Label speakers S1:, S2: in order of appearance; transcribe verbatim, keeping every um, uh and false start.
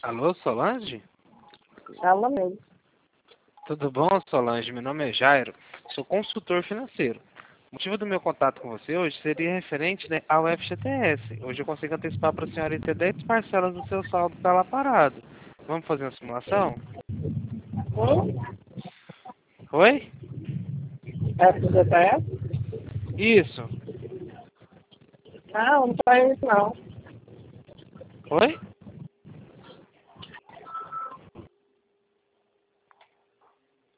S1: Alô, Solange?
S2: Ela mesmo.
S1: Tudo bom, Solange? Meu nome é Jairo, sou consultor financeiro. O motivo do meu contato com você hoje seria referente, né, ao F G T S. Hoje eu consigo antecipar para a senhora ter dez parcelas do seu saldo que está lá parado. Vamos fazer uma simulação?
S2: Hum?
S1: Oi?
S2: F G T S?
S1: Isso.
S2: Não, não faz isso não.
S1: Oi?